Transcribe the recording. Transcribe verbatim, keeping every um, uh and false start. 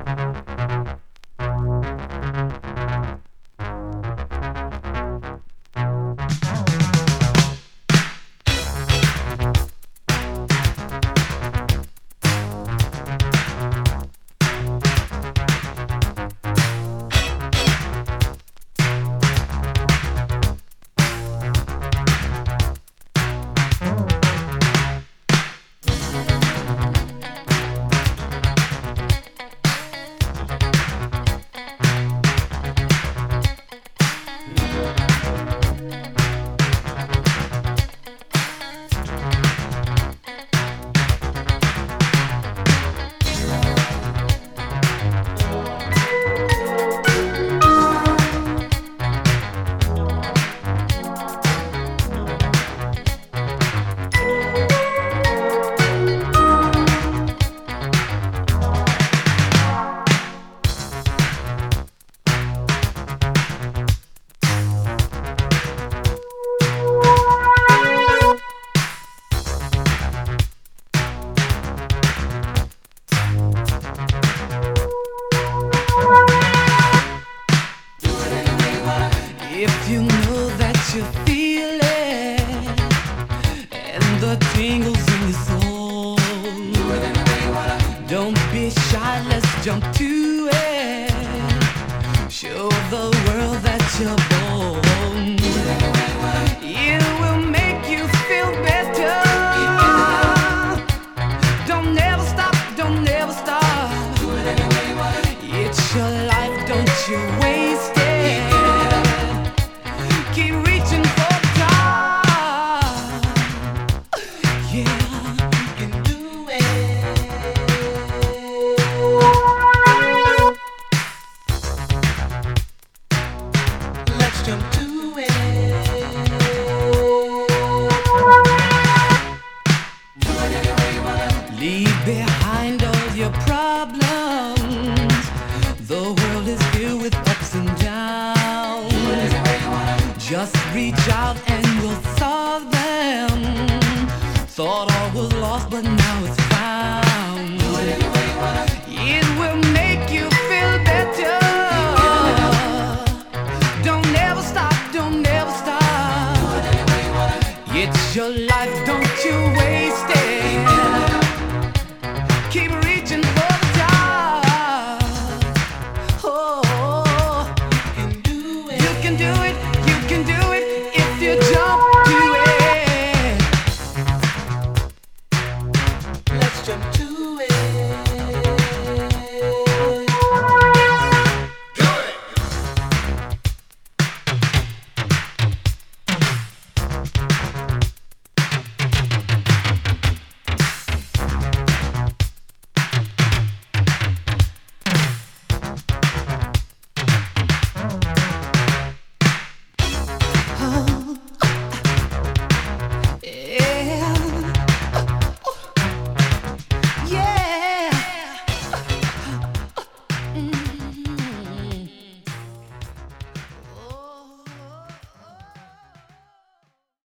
If you know that you feel it and the tingles in your soul, don't be shy, let's jump to it. Show the world that you're bold. It will make you feel better. Don't never stop, don't never stop. It's your life, don't you waste it. Keep reaching for the top. Yeah, you can do it. Let's jump to it. Do it any way you wanna. Leave behind all your problems. The world is filled with ups and downs. Do it any way you wanna. Just reach out and we'll solve them. Thought all was lost, but now it's found.